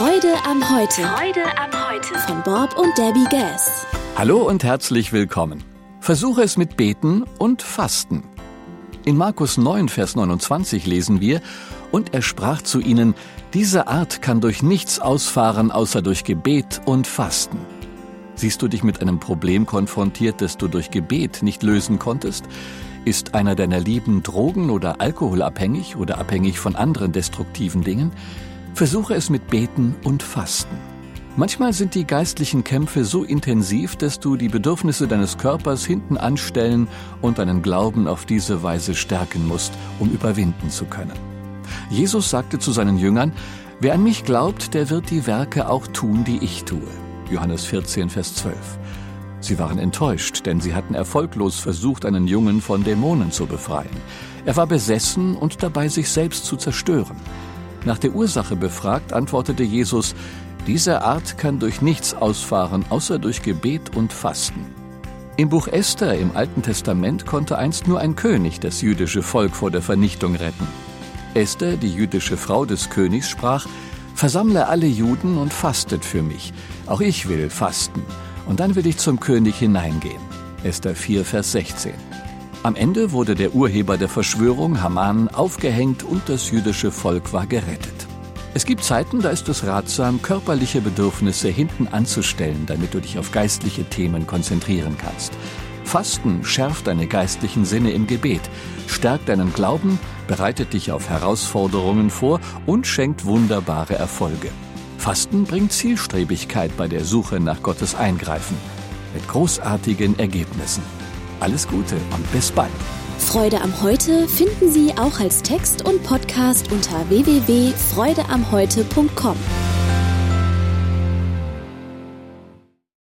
Freude am Heute. Freude am Heute. Von Bob und Debbie Gass. Hallo und herzlich willkommen. Versuche es mit Beten und Fasten. In Markus 9, Vers 29 lesen wir: Und er sprach zu ihnen: Diese Art kann durch nichts ausfahren, außer durch Gebet und Fasten. Siehst du dich mit einem Problem konfrontiert, das du durch Gebet nicht lösen konntest? Ist einer deiner Lieben drogen- oder alkoholabhängig oder abhängig von anderen destruktiven Dingen? Versuche es mit Beten und Fasten. Manchmal sind die geistlichen Kämpfe so intensiv, dass du die Bedürfnisse deines Körpers hinten anstellen und deinen Glauben auf diese Weise stärken musst, um überwinden zu können. Jesus sagte zu seinen Jüngern: Wer an mich glaubt, der wird die Werke auch tun, die ich tue. Johannes 14, Vers 12. Sie waren enttäuscht, denn sie hatten erfolglos versucht, einen Jungen von Dämonen zu befreien. Er war besessen und dabei, sich selbst zu zerstören. Nach der Ursache befragt, antwortete Jesus: Diese Art kann durch nichts ausfahren, außer durch Gebet und Fasten. Im Buch Esther im Alten Testament konnte einst nur ein König das jüdische Volk vor der Vernichtung retten. Esther, die jüdische Frau des Königs, sprach: Versammle alle Juden und fastet für mich. Auch ich will fasten. Und dann will ich zum König hineingehen. Esther 4, Vers 16. Am Ende wurde der Urheber der Verschwörung, Haman, aufgehängt und das jüdische Volk war gerettet. Es gibt Zeiten, da ist es ratsam, körperliche Bedürfnisse hinten anzustellen, damit du dich auf geistliche Themen konzentrieren kannst. Fasten schärft deine geistlichen Sinne im Gebet, stärkt deinen Glauben, bereitet dich auf Herausforderungen vor und schenkt wunderbare Erfolge. Fasten bringt Zielstrebigkeit bei der Suche nach Gottes Eingreifen, mit großartigen Ergebnissen. Alles Gute und bis bald. Freude am Heute finden Sie auch als Text und Podcast unter www.freudeamheute.com.